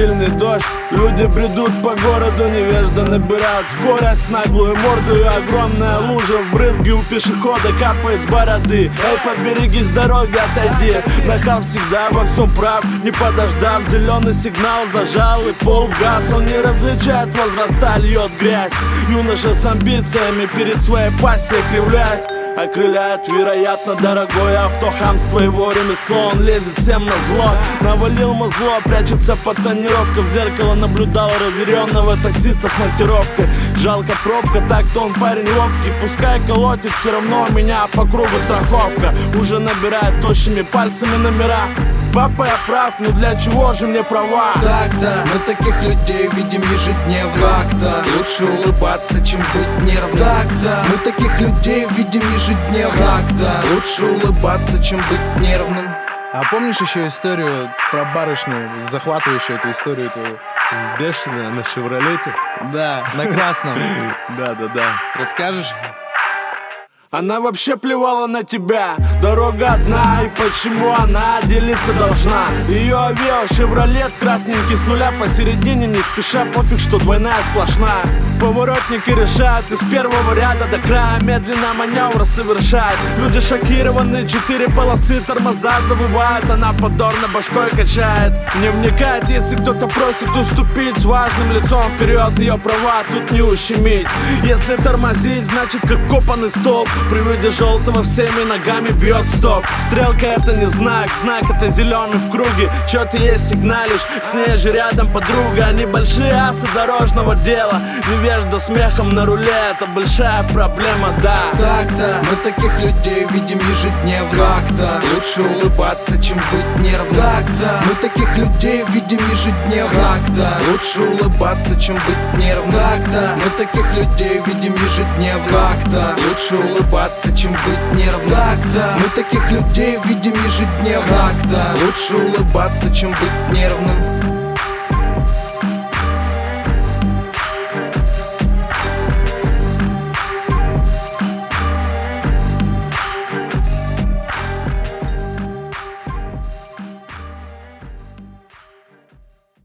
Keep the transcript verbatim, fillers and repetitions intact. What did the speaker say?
сильный дождь. Люди бредут по городу, невежда набирают скорость, наглую морду и огромная лужа в брызге у пешехода капает с бороды. Эй, поберегись дороги, отойди. Нахал всегда во всем прав, не подождав зеленый сигнал, зажал и пол в газ. Он не различает возраста, льет грязь. Юноша с амбициями перед своей пассией кривляясь, окрыляет, вероятно, дорогое авто. Хамство его ремесло, он лезет всем на зло. Навалил мазло, прячется под тонировкой. В зеркало наблюдал разъяренного таксиста с монтировкой. Жалко пробка, так-то он парень ловкий. Пускай колотит, все равно у меня по кругу страховка. Уже набирает тощими пальцами номера. Папа, я прав, но для чего же мне права? Так-то, мы таких людей видим ежедневно. Как-то, лучше улыбаться, чем быть нервным. Так-то, мы таких людей видим ежедневно. Как-то, лучше улыбаться, чем быть нервным. А помнишь еще историю про барышню, захватывающую эту историю твою? Бешеная на «Шевролете». Да, на красном. Да-да-да. Расскажешь? Она вообще плевала на тебя. Дорога одна, и почему она делиться должна? Ее авиа, «Шевролет» красненький с нуля посередине, не спеша, пофиг, что двойная сплошная. Поворотники решают из первого ряда до края, медленно маневр совершает. Люди шокированы, четыре полосы, тормоза завывают. Она подорно башкой качает, не вникает, если кто-то просит уступить. С важным лицом вперед, ее права тут не ущемить. Если тормозить, значит как копанный столб. При виде желтого всеми ногами бьет стоп. Стрелка это не знак, знак это зеленый в круге. Чё ты ей сигналишь, с ней же рядом подруга. Они большие асы дорожного дела. Невежда смехом на руле, это большая проблема, да. Так-то, мы таких людей видим ежедневно. Как-то, лучше улыбаться, чем быть нервным. Так-то, мы таких людей видим ежедневно. Как-то, лучше улыбаться, чем быть нервным. Так-то, мы таких людей видим ежедневно. Как-то, лучше улыбаться, чем быть нервным. Так-то, мы таких людей видим ежедневно. Как-то, лучше улыбаться, чем быть нервным.